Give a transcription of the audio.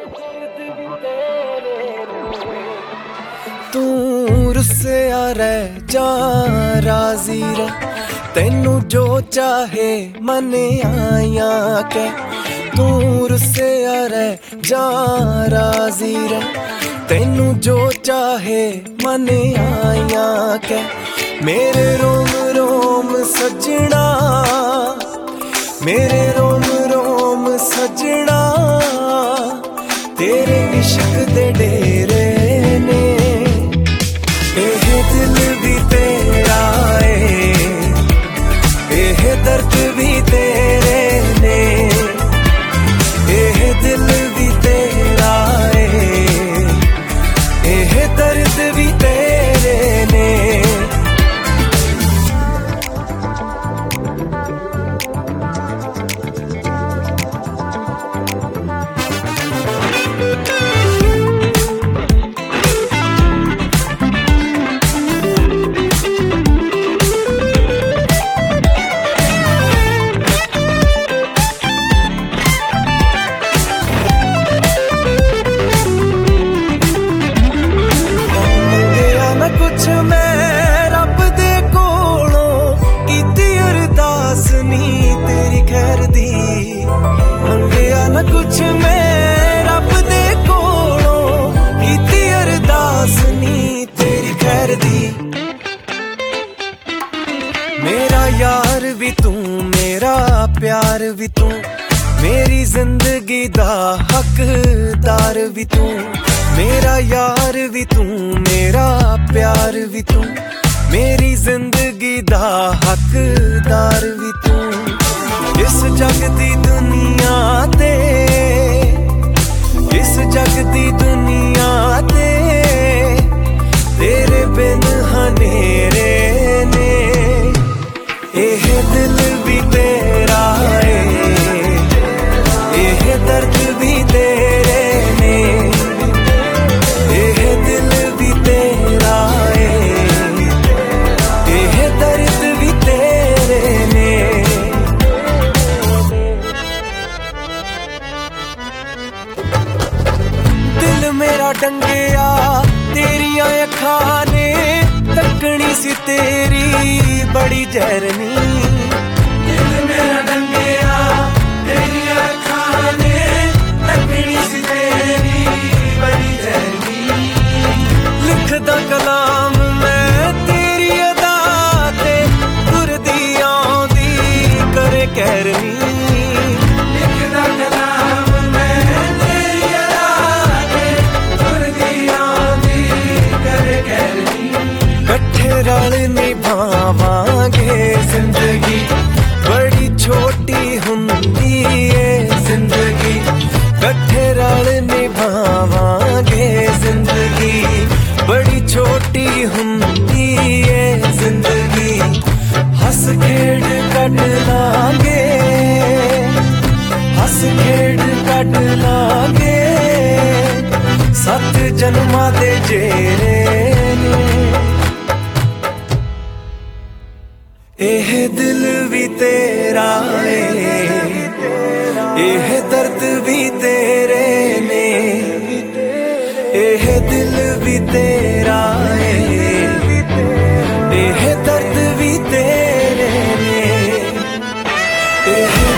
तू रुस्सिया रह जा राजी रह, तेनू जो चाहे मन आया के। तू रुस्सिया रह जा राजी रह, तेनू जो चाहे मन आया के। मेरे रोम रोम सजना, मेरे रोम रोम सजना, तेरे इश्क दे डेरे ने। एह दिल भी तेरा है, एह दर्द भी तेरे ने। एह दिल भी तेरा है, एह दर्द भी तेरे ने। कुछ मैं रब दे कोलों कीती अरदास नी तेरी खैर दी। मंगया ना कुछ मैं रब दे कोलों कीती अरदास नी तेरी खैर दी। मेरा यार भी तू, मेरा प्यार भी तू, मेरी जिंदगी दा हकदार भी तू। मेरा यार भी तू, मेरा प्यार भी तू, मेरी जिंदगी दा हकदार भी तू। इस जग दी दुनिया ते, इस जग दी दुनिया ते, तेरे बिन हनेरे ने। एह दिल भी तेरा है, एह दर्द भी तेरे ने। एह दिल भी तेरा है, एह दर्द भी तेरे ने। दिल मेरा डंगिया तेरिया अखां ने, तकनी सी तेरी बड़ी जहरनी। दिल मेरा डंगिया तेरिया अखां ने, तकनी सी तेरी बड़ी जहरनी। लिखदा कलाम मैं तेरी अदा ते, तुरदी आउंदी करे कहरनी। लिखदा कलाम मैं तेरी अदा ते, तुरदी आउंदी करे कहरनी। कट्ठे रल निभावांगे जिंदगी, बड़ी छोटी हुंदी ए जिंदगी। कट्ठे रल निभावांगे जिंदगी, बड़ी छोटी हुंदी ए जिंदगी। हस खेड कट लांगे, हस खेड कट लांगे, 7 जन्मां दे जेरे ने। एह दिल भी तेरा है, एह दर्द भी तेरे ने। एह दिल भी तेरा है, एह दर्द भी तेरे ने। एह